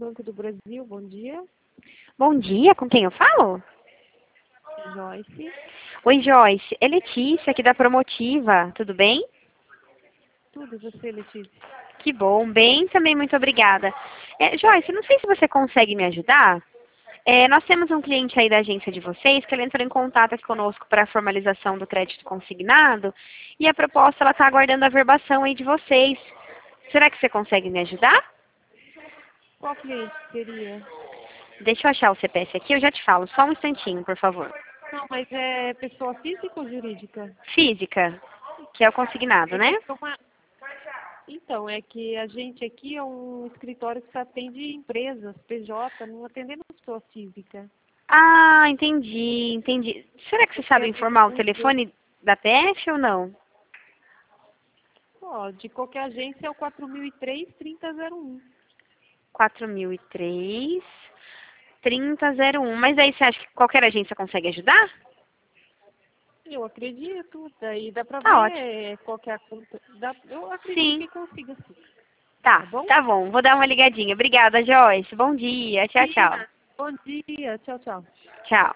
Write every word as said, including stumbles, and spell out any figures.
Banco do Brasil, bom dia. Bom dia, com quem eu falo? Joyce. Oi, Joyce. É Letícia, aqui da Promotiva. Tudo bem? Tudo, e você, Letícia? Que bom. Bem, também, muito obrigada. É, Joyce, não sei se você consegue me ajudar. É, nós temos um cliente aí da agência de vocês que ele entrou em contato aqui conosco para a formalização do crédito consignado e a proposta ela está aguardando a verbação aí de vocês. Será que você consegue me ajudar? Qual cliente seria? Deixa eu achar o C P F aqui, eu já te falo. Só um instantinho, por favor. Não, mas é pessoa física ou jurídica? Física, que é o consignado, É né? que uma... Então, é que a gente aqui é um escritório que só atende empresas, P J, não atendemos pessoa física. Ah, entendi, entendi. Será que você Porque sabe a gente informar o não tem. telefone da P F ou não? Ó, de qualquer agência é o quatro mil e três, trinta zero um. quatro mil e três, trinta zero um. Mas aí você acha que qualquer agência consegue ajudar? Eu acredito, daí dá pra Tá ótimo. ver qual que é a conta. Dá... Eu acredito Sim. que consiga sim, tá Tá, bom? tá bom. Vou dar uma ligadinha. Obrigada, Joyce. Bom dia. Tchau, tchau. Bom dia, tchau, tchau. Tchau.